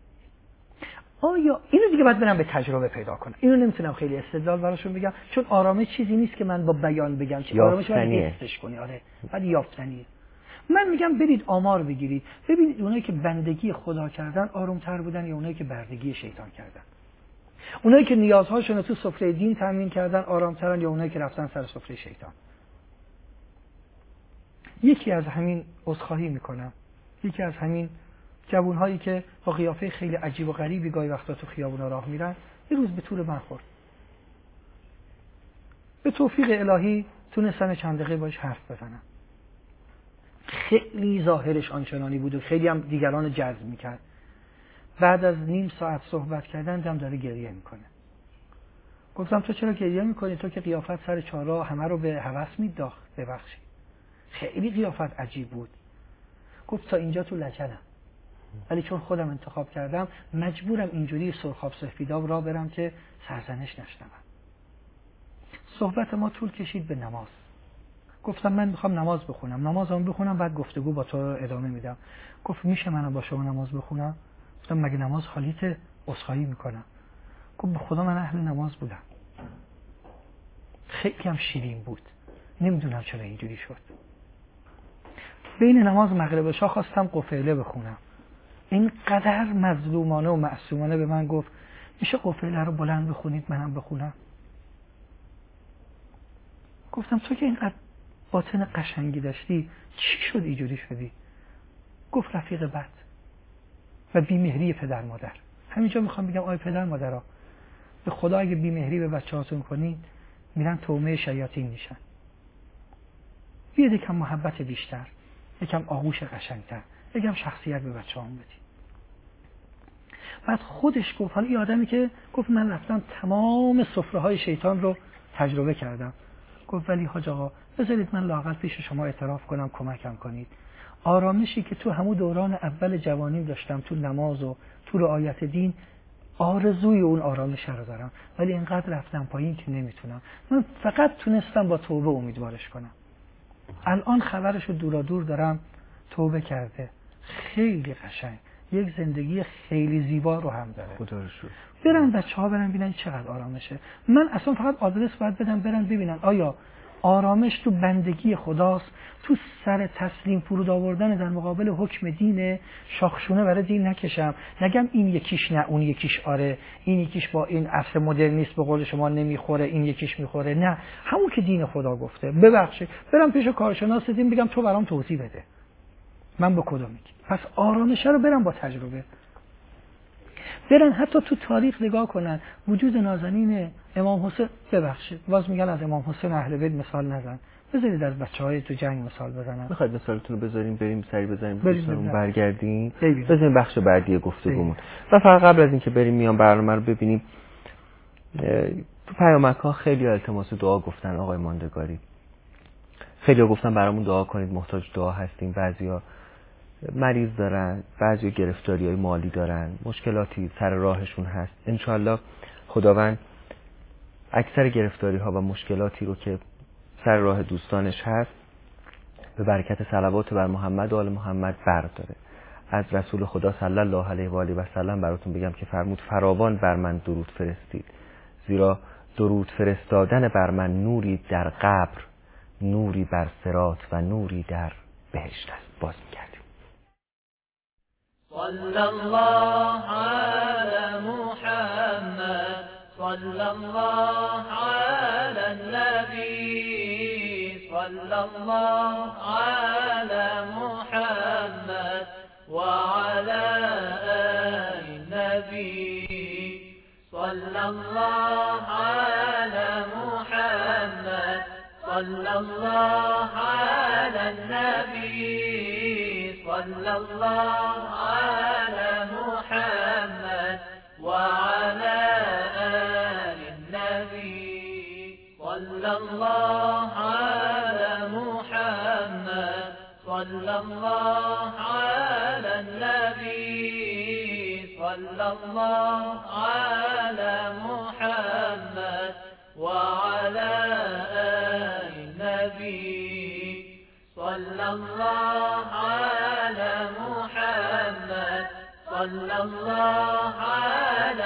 آیا اینو دیگه باید برم به تجربه پیدا کنم. اینو نمیتونم خیلی استدلال براشون بگم، چون آرامش چیزی نیست که من با بیان بگم. چه آرامش باید حسش کنی. آره، بعد یافتنیه. من میگم برید آمار بگیرید، ببینید اونایی که بندگی خدا کردن آرومتر بودن یا اونایی که بردگی شیطان کردن. اونایی که نیازهاشون رو تو سفره دین تامین کردن آرامترن یا اونایی که رفتن سر سفره شیطان. یکی از همین عذرخواهی میکنم، یکی از همین جوانهایی که با قیافه خیلی عجیب و غریبی گاهی وقتا تو خیابونا راه میرن، یه روز به طور من خورد. به توفیق الهی تونستم چند دقیقه باش حرف بزنم. خیلی ظاهرش آنچنانی بود و خیلی هم دیگران جذب میکرد. بعد از نیم ساعت صحبت کردن دیدم داره گریه میکنه. گفتم تو چرا گریه میکنی؟ تو که قیافت سر چهارراه همه رو به هوس مینداخت. ببخشید، خیلی قیافت عجیب بود. گفت تا اینجا تو لجنم، ولی چون خودم انتخاب کردم مجبورم اینجوری سرخاب سفیداب را برم که سرزنش نشنوم. صحبت ما طول کشید به نماز. گفتم من میخوام نماز بخونم، نمازم بخونم بعد گفتگو با تو ادامه میدم. گفت میشه منم با شما نماز بخونم؟ گفتم مگه نماز خالیت؟ عذرخواهی میکنم. گفت به خدا من اهل نماز بودم. خیلی هم شیرین بود، نمیدونم چرا اینجوری شد. بین نماز مغرب و عشا خواستم قفیله بخونم. اینقدر مظلومانه و معصومانه به من گفت میشه قفیله رو بلند بخونید منم بخونم؟ گفتم تو که اینقدر باطن قشنگی داشتی چی شد اینجوری شدی؟ گفت رفیق بد و بیمهری پدر مادر. همینجا میخوام بگم آی پدر مادرها، به خدا اگه بیمهری به بچه‌هاتون کنید میرن تومه شیاطین میشن. بیاید یکم محبت بیشتر، یکم آغوش قشنگتر، یکم شخصیت به بچه‌هام بدید. بعد خودش گفت، حالا این آدمی که گفت من رفتم تمام سفره‌های شیطان رو تجربه کردم، گفت ولی حاج آقا بذارید من لااقل پیش شما اعتراف کنم، کمکم کنید. آرامشی که تو همون دوران اول جوانیم داشتم تو نماز و تو رعایت دین، آرزوی اون آرامش رو دارم، ولی اینقدر رفتم پایین که نمیتونم. من فقط تونستم با توبه امیدوارش کنم. الان خبرش رو دورا دور دارم، توبه کرده، خیلی قشنگ، یک زندگی خیلی زیبا رو هم داره. خدا رو شکر. برن بچه‌ها برن ببینن چقدر آرامشه. من اصلا فقط آدرس باید بدم برن ببینن آیا آرامش تو بندگی خداست، تو سر تسلیم فرود آوردن در مقابل حکم دینه، شاخشونه برای دین نکشم، نگم این یکیش نه اون یکیش آره، این یکیش با این عصر مدرنیست به قول شما نمیخوره، این یکیش میخوره، نه همون که دین خدا گفته. ببخشید برم پیش کارشناس دین بگم تو برام توضیح بده من به کدوم میگم. پس آرامش رو برم با تجربه، برن حتی تو تاریخ نگاه کنن. وجود نازنین امام حسین، ببخشید باز میگن از امام حسین اهل بیت مثال نزن، بذارید از بچهای تو جنگ مثال بزنن. میخواید مثالتون رو بذاریم بریم سری بزنیم دوستانمون برگردیم ببینیم. بزنیم بخش بعدی گفتگومون. و فقط قبل از اینکه بریم میام برنامه رو ببینیم، تو پیامک‌ها خیلی التماس دعا گفتن آقای ماندگاری، خیلی گفتن برامون دعا کنید، محتاج دعا هستیم. بعضیا مریض دارن، بعضی گرفتاری‌های مالی دارن، مشکلاتی سر راهشون هست. انشالله خداوند اکثر گرفتاری‌ها و مشکلاتی رو که سر راه دوستانش هست به برکت صلوات بر محمد و آل محمد برداره. از رسول خدا صلی الله علیه و آله و سلم براتون بگم که فرمود فراوان بر من درود فرستید، زیرا درود فرستادن بر من نوری در قبر نوری بر صراط و نوری در بهشت است. باز می‌کردیم. صلی الله علی محمد صلی الله علی النبی صلی الله علی محمد و علی آل النبی صلی الله علی محمد صلی الله علی النبی صلی الله علی محمد و علی آل النبی صلی الله علی محمد صلی الله علی النبی صلی الله علی محمد و علی آل النبی صلی الله علی محمد صلی الله علی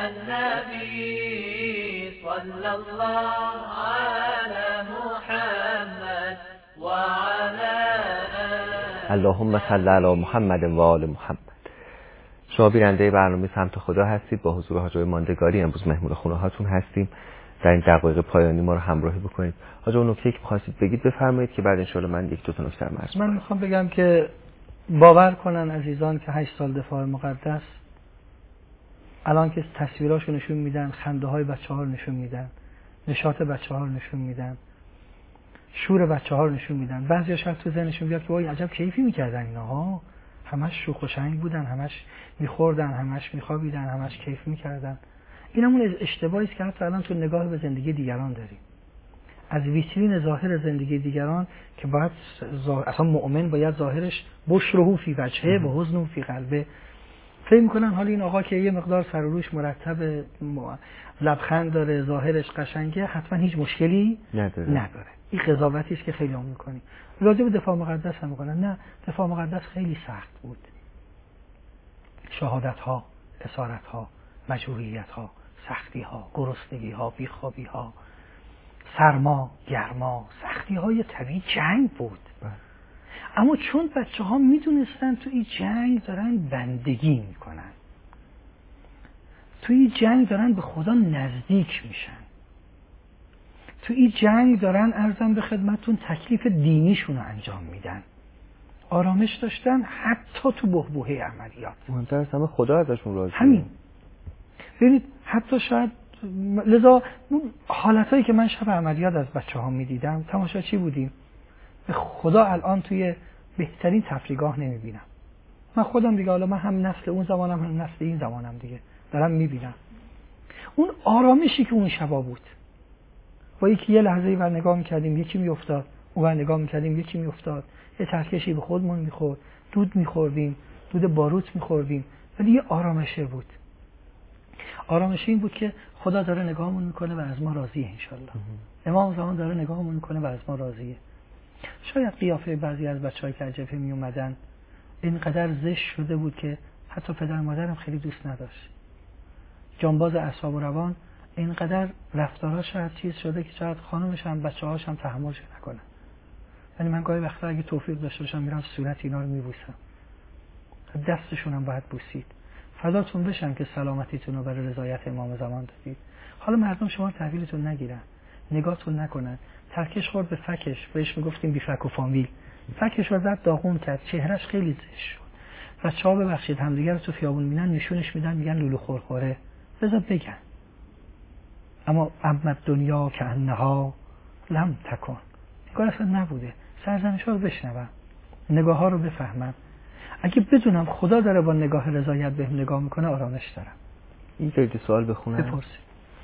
النبی صلی الله علی محمد و علی اللهم صل علی محمد و آل محمد. شما بیننده برنامه سمت خدا هستید. با حضور حاج ماندگاری امروز مهمون خونه هاتون هستیم. در این دقایق پایانی ما رو همراهی بکنید. حاج اون نکته که می‌خواستید بگید بفرمایید که بعد ان شاءالله من یک دو تا نکته عرض من میخوام بگم که باور کنن عزیزان که 8 سال دفاع مقدس الان که تصویراشو نشون میدن، خنده های بچه‌ها رو نشون میدن، نشاط بچه‌ها رو نشون میدن، شور بچه‌ها رو نشون میدن، بعضیا شاید تو ذهنشون بیاد که وای عجب کیفی میکردن اینها، همش شوخ و شنگ بودن، همش میخوردن، همش میخوابیدن، همش کیف میکردن. این همون اشتباهی است که حتی الان تو نگاه به زندگی دیگران داریم. از ویترین ظاهر زندگی دیگران که باید اصلا مؤمن باید ظاهرش بشره فی وجهه و حزن فی قلبه. فکر می‌کنن حالا این آقا که یه مقدار سر و روش مرتب لبخند داره، ظاهرش قشنگه، حتما هیچ مشکلی نداره. این قضاوتی است که خیلی هم می‌کنیم. راجع به دفاع مقدس هم می‌کنن نه، دفاع مقدس خیلی سخت بود. شهادت‌ها، اسارت‌ها، مجروحیت‌ها، سختی‌ها، گرسنگی‌ها، بیخوابی‌ها، سرما، گرما، سختی‌های طبیعی، جنگ بود. اما چون بچه‌ها میدونستن تو این جنگ دارن بندگی میکنن، تو این جنگ دارن به خدا نزدیک میشن، تو این جنگ دارن عرضم به خدمتون تکلیف دینیشون رو انجام میدن، آرامش داشتن حتی تو بحبوحه عملیات. مهمتر از همه خدا ازشون راضیه. همین. ببینید حتی شاید لذا حالتایی که من شب عملیات از بچه‌ها میدیدم تماشا چی بودیم؟ به خدا الان توی بهترین تفریحگاه نمیبینم. من خودم دیگه، حالا من هم نسل اون زمانم هم نسل این زمانم دیگه دارم میبینم اون آرامشی که اون شبا بود. با یکی یه لحظه ور نگاه میکردیم یکی میافتاد، اون ور نگاه میکردیم یکی میافتاد، یه ترکشی به خودمون میخورد، دود میخوردیم، دود باروت میخوردیم، ولی یه آرامشه بود. آرامش این بود که خدا داره نگاهمون میکنه و از ما راضیه انشالله. امام زمان داره نگاهمون میکنه و از ما راضیه. شاید قیافه بعضی از بچه‌هایی که از جبهه می اومدن اینقدر زشت شده بود که حتی پدر و مادرم خیلی دوست نداشت. جانباز اعصاب و روان اینقدر رفتاراش شاید چیز شده که شاید خانمش هم بچه‌هاش هم تحملش نکنن. یعنی من گاهی وقتا اگه توفیق داشته باشم میرم صورت اینا رو میبوسم. دستشون هم باید بوسید. فداتون بشم که سلامتیتون رو برای رضایت امام زمان دادید. حالا مردم شما تحویلتون نگیرن، نگاهتون نکنن. ترکش خورد به فکش، بهش میگفتیم بی فک و فامیل. فکش رو زد داغون کرد، چهرهش خیلی زشت شد. بچه‌ها ببخشید همدیگه رو تو خیابون میبینن نشونش میدن، میگن لولو خورخوره. بذار بگن. اما دنیا که انها لم تکن. نگاه اصلا نبوده. سرزنش‌ها رو بشنوم، نگاه‌ها رو بفهمم. اگه بدونم خدا داره با نگاه رضایت بهم نگاه میکنه آرامش دارم. این سوال بخونم. بپرسید.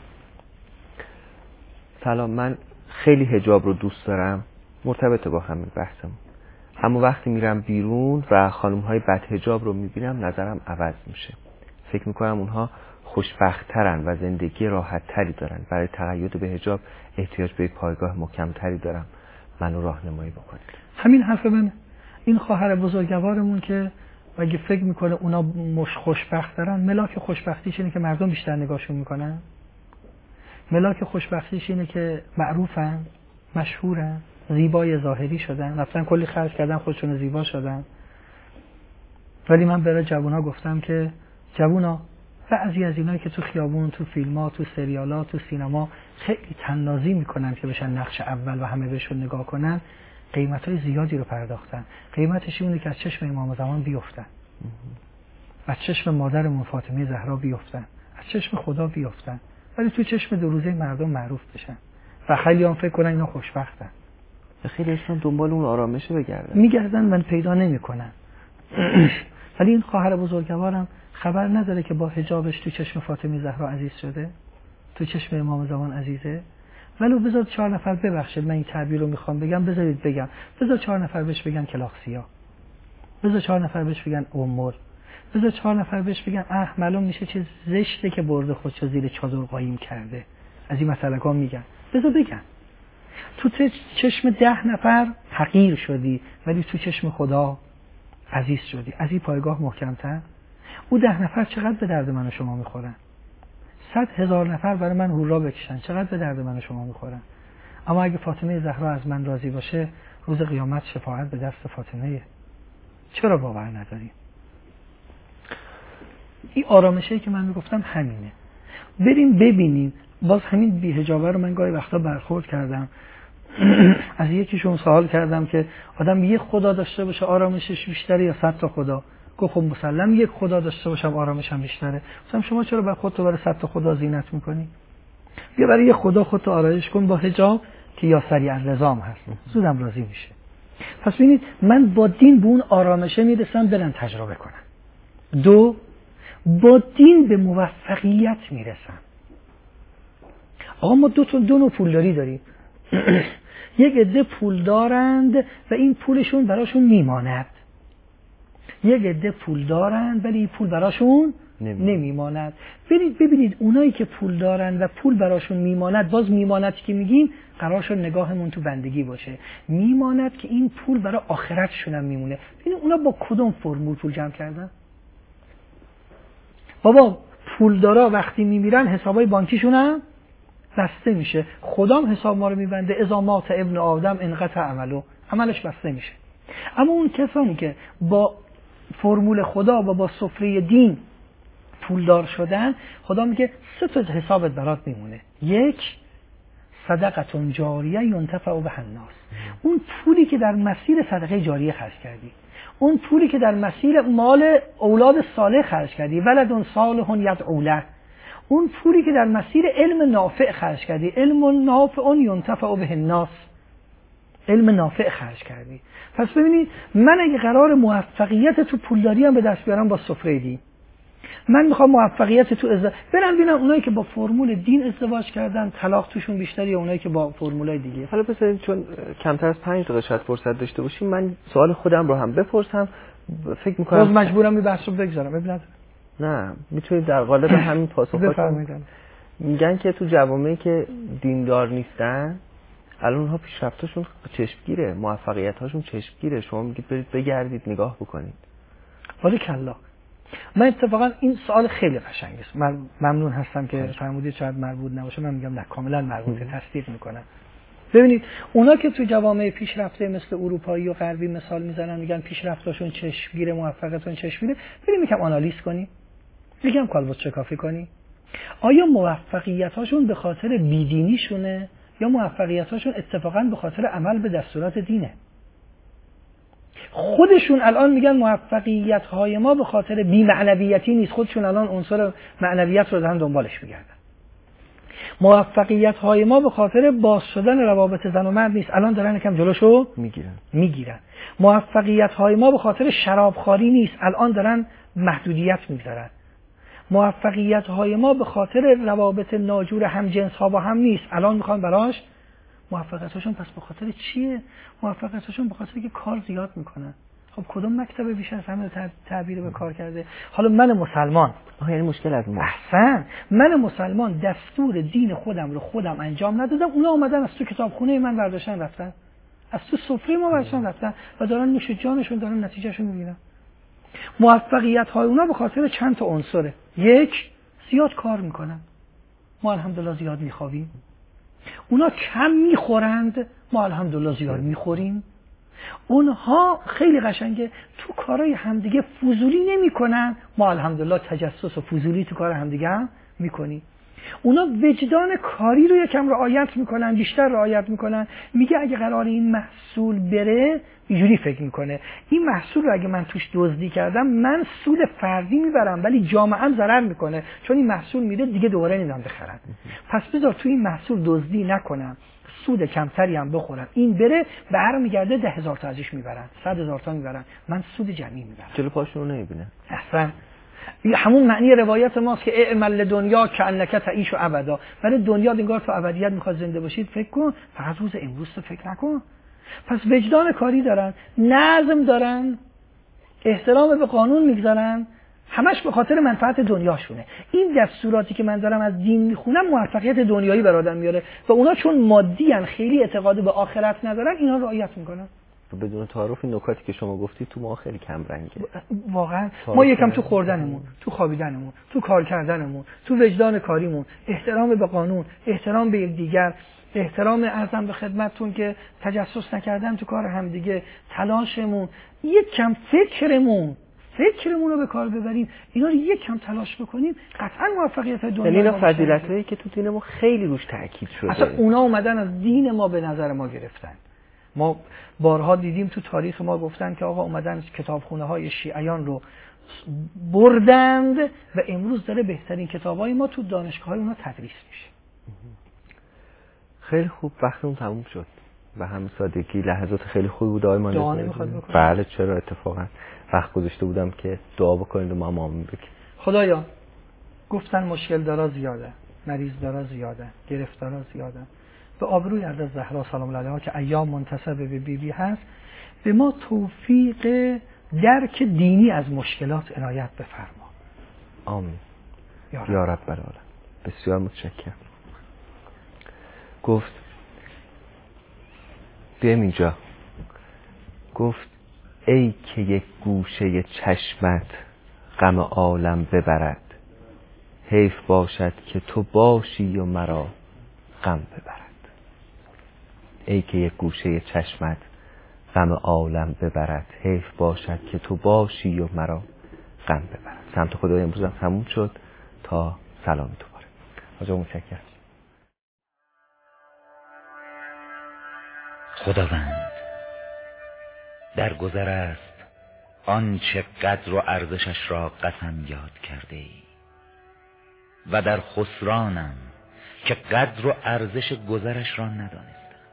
سلام، من خیلی حجاب رو دوست دارم، مرتبط با همین بحثم. اما وقتی میرم بیرون و خانم‌های بد حجاب رو میبینم نظرم عوض میشه. فکر میکنم اونها خوشبخت‌ترن و زندگی راحت‌تری دارن. برای تقید به حجاب احتیاج به پایگاه محکم‌تری دارم. منو راهنمایی بکنید. همین حرف من. این خواهر بزرگوارمون که اگه فکر میکنه اونا خوشبخت دارن، ملاک خوشبختیش اینه که مردم بیشتر نگاهشون میکنن. ملاک خوشبختیش اینه که معروفن، مشهورن، زیبای ظاهری شدن، رفتن کلی خرج کردن خودشون زیبا شدن. ولی من برای جوونا گفتم که جوونا، بعضی از اینایی که تو خیابون، تو فیلم‌ها، تو سریال‌ها، تو سینما خیلی تنازی میکنن که بشن نقش اول و همه بهشون نگاه کنن، قیمت‌های زیادی رو پرداختن. قیمتش اینه که از چشم امام زمان بیفتن، از چشم مادرمون فاطمه زهرا بیفتن، از چشم خدا بیفتن، ولی تو چشم دو روزه مردم معروف بشن و خیلی هم فکر کنن اینا خوشبختن. خیلی هستن دنبال اون آرامشه بگردن، میگردن من پیدا نمیکنن. ولی این خواهر بزرگوارم خبر نداره که با حجابش تو چشم فاطمه زهرا عزیز شده، تو چشم امام زمان عزیزه. ولی بذار 4 نفر، ببخشید من این تعبیر رو میخوام بگم، بذارید بگم، بذار 4 نفر بهش بگن کلاخسیا، بذار 4 نفر بهش بگن امور، بذار 4 نفر بهش بگن معلوم میشه چه زشته که برده خودشو زیر چادر قایم کرده. از این مسئله‌ها میگن، بذار بگن. تو چشم 10 نفر حقیر شدی، ولی تو چشم خدا عزیز شدی. از این پایگاه محکم‌تر. او 10 نفر چقدر به درد من و شما میخورن؟ 100,000 نفر برای من هورا بکشن، چقدر به درد من و شما میخورن؟ اما اگه فاطمه زهرا از من راضی باشه، روز قیامت شفاعت به دست فاطمه. چرا باور نداریم؟ این آرامشی که من میگفتم همینه. بریم ببینیم. باز همین بی‌حجابه رو من گاهی وقتا برخورد کردم. از یکیشون سوال کردم که آدم یک خدا داشته باشه آرامشش بیشتره یا 100 تا خدا؟ گفت خب مسلم یک خدا داشته باشم آرامشم بیشتره. گفتم شما چرا برای خودت برای 100 تا خدا زینت میکنی؟ بیا برای یک خدا خودت آرایش کن با حجاب که یا سریع النظام هست، زودم راضی میشه. پس ببینید من با دین به اون آرامشه میرسم، برم تجربه کنم. 2 با دین به موفقیت میرسم. آقا ما دو نوع پولداری داریم. یک عده پول دارند و این پولشون براشون میماند. یک عده پول دارند ولی این پول براشون نمیماند. ببینید اونایی که پول دارند و پول براشون میماند، باز میماند که میگیم قرار شد نگاهمون تو بندگی باشه، میماند که این پول برای آخرتشون هم میمونه. ببینید اونا با کدوم فرمول پول جمع کردن؟ بابا پولدارا وقتی میمیرن حسابای بانکیشون هم بسته میشه. خدام حساب ما رو میبنده، اذا مات ابن آدم انقطع عملش بسته میشه. اما اون کسانی که با فرمول خدا و با سفره دین پولدار شدن، خدا میگه 3 تا حسابت برات میمونه. 1 صدقه جاریه ینتفع بها الناس، اون پولی که در مسیر صدقه جاریه خرج کردی، اون پولی که در مسیر مال اولاد صالح خرج کردی، ولد صالح یدعو له، اون پولی که در مسیر علم نافع خرج کردی، علم نافع ینتفع به الناس، علم نافع خرج کردی. پس ببینید من اگه قرار موفقیت تو پولداری هم به دست بیارم با سفره دین، من میخوام موفقیت تو ازدواج برم ببینم اونایی که با فرمول دین ازدواج کردن طلاق توشون بیشتره یا اونایی که با فرمولای دیگه. حالا بذارید چون کمتر از 5 دقیقه شاید فرصت داشته باشیم، من سوال خودم رو هم بپرسم. فکر میکنم باز مجبورم این بحث رو بگذارم. ببینید نه میتونید در قالب همین پاسخاتون میگن که تو جوامعی که دیندار نیستن الان اونها پیشرفتشون چشمگیره، موفقیت‌هاشون چشمگیره. شما میگید برید بگردید نگاه بکنید. باریکلا. من اتفاقا این سوال خیلی قشنگه. من ممنون هستم که فرمودید شاید مربوط نباشه. من میگم نه کاملا مربوطه، تصدیق میکنم. ببینید اونا که تو جوامع پیشرفته مثل اروپایی و غربی مثال میزنن، میگن پیشرفتاشون چشمگیره، موفقیتشون چشمگیره، بریم یکم آنالیز کنیم، یکم کالبد چکافی کنیم. آیا موفقیتاشون به خاطر بیدینیشونه یا موفقیتاشون اتفاقا به خاطر عمل به دستورات دینه؟ خودشون الان میگن موفقیت‌های ما به خاطر بی‌معنویتی نیست، خودشون الان عنصر معنویت رو دارن دنبالش میگردن. موفقیت‌های ما به خاطر باز شدن روابط زن و مرد نیست، الان دارن یکم جلوشو میگیرن. موفقیت‌های ما به خاطر شرابخواری نیست، الان دارن محدودیت میذارن. موفقیت‌های ما به خاطر روابط ناجور همجنس‌ها با هم نیست، الان میخوان براش موفقیتاشون. پس به خاطر چیه؟ موفقیتاشون به خاطر که کار زیاد میکنن. خب کدوم مکتب بیش از همه تعبیر به کار کرده؟ حالا من مسلمان، یعنی مشکل از ما. احسن، من مسلمان دستور دین خودم رو خودم انجام ندادم، اونا اومدن از تو کتابخونه من برداشتن رفتن، از تو سفره ما برداشتن رفتن و دارن نوش جانشون، دارن نتیجهشون میبینن. موفقیت های اونا به خاطر چند تا عنصره. 1 زیاد کار میکنن، ما الحمدلله زیاد میخوابیم. اونا کم میخورند، ما الحمدلله زیاد میخوریم. اونها خیلی قشنگه تو کارهای همدیگه فضولی نمیکنن، ما الحمدلله تجسس و فضولی تو کار همدیگه هم میکنیم. اونا وجدان کاری رو یکم رعایت میکنن، بیشتر رعایت میکنن. میگه اگه قرار این محصول بره، اینجوری فکر میکنه این محصول رو اگه من توش دزدی کردم من سود فردی میبرم ولی جامعه هم ضرر میکنه، چون این محصول میره دیگه دوباره نمیدونم بخرن. پس بذار تو این محصول دزدی نکنم، سود کمتری هم بخورم، این بره برمیگرده 10,000 تا ازش میبرن، 100,000 تا میبرن، من سود جمعی میبرم. جلو پاشون رو نمیبینه اصلا. همون معنی روایت ماست که اعمل دنیا کأنک تعیش ابدا. برای دنیا انگار تو ابدیت میخواد زنده باشید، فکر کن فقط روز امروز تو فکر نکن. پس وجدان کاری دارن، نظم دارن، احترام به قانون میگذارن، همش به خاطر منفعت دنیاشونه. این دستوراتی که من دارم از دین میخونم موفقیت دنیایی بر آدم میاره و اونا چون مادی ان، خیلی اعتقاد به آخرت ندارن، اینا رعایت میکنن. بدون تعارف این نکاتی که شما گفتی تو ما خیلی کم رنگه. واقعا ما یکم تو خوردنمون، تو خوابیدنمون، تو کار کردنمون، تو وجدان کاریمون، احترام به قانون، احترام به یکدیگر، احترام ارزم به خدمتتون که تجسس نکردن تو کار همدیگه، تلاشمون، یکم فکرمون رو به کار ببریم، اینا رو یکم تلاش بکنیم، قطعا موفقیت دنیا. یعنی اینا فضیلتایی که تو دین ما خیلی روش تاکید شده. اصلا اونا اومدن از دین ما به نظر ما گرفتن. ما بارها دیدیم تو تاریخ ما گفتن که آقا اومدن کتابخونه‌های شیعیان رو بردند و امروز داره بهترین کتابای ما تو دانشگاه‌های اونا تدریس میشه. خیلی خوب، وقتمون تموم شد و همین سادگی لحظات خیلی خوبی بود. آقای دعا نمیخواد بکنید؟ بله چرا، اتفاقا وقت گذاشته بودم که دعا بکنید و ما آمین بگیم. خدایا گفتن مشکل دارا زیاده، مریض دارا زیاده، گرفتارا زیاده. به آبروی حضرت زهرا سلام الله علیها که ایام منتسب به بیبی هست، به ما توفیق درک دینی از مشکلات عنایت بفرما. آمین یا رب العالمین. بسیار متشکرم. گفت بیایم اینجا. گفت ای که یک گوشه چشمت غم عالم ببرد، حیف باشد که تو باشی و مرا غم ببرد. ای که یک گوشه چشمت غم عالم ببرد، حیف باشد که تو باشی و مرا غم ببرد. سمت خدای امروز هم تموم شد. تا سلامی دوباره. آجا متشکرم. خداوند، در گذر است آنچه قدر و ارزشش را قسم یاد کرده ای و در خسرانم که قدر و ارزش گذرش را ندانستم.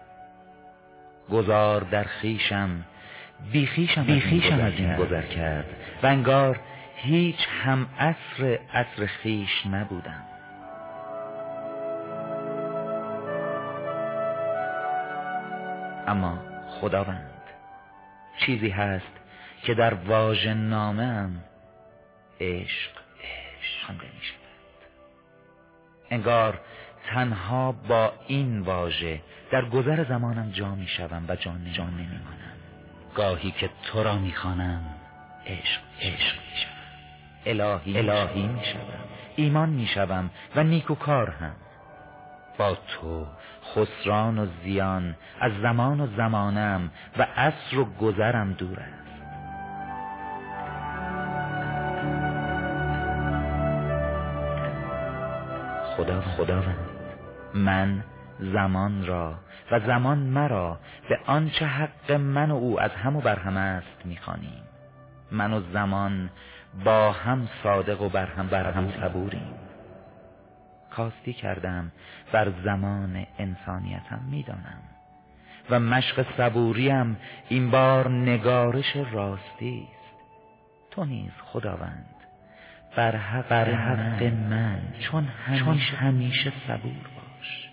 گذار در خیشم بیخیشم از این گذر کرد و انگار هیچ هم عصر خیش نبودم. اما خداوند، چیزی هست که در واژه نامه‌ام عشق خوانده می شود. انگار تنها با این واژه در گذر زمانم جا می شوم و جان نمی مانم. گاهی که تو را می خوانم عشق می شوم، الهی می شوم، ایمان می شوم و نیکوکار هم. با تو خسران و زیان از زمان و زمانم و عصر و گذرم دور است. خداوند، من زمان را و زمان مرا به آنچه حق من و او از هم و بر هم است می‌خوانیم. من و زمان با هم صادق و بر هم صبوریم. کاستی کردم بر زمان انسانیتم میدانم و مشق صبوریم این بار نگارش راستی است. تو نیز خداوند بر حق من چون همیشه صبور باش.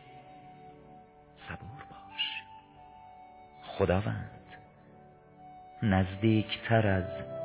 خداوند، نزدیکتر از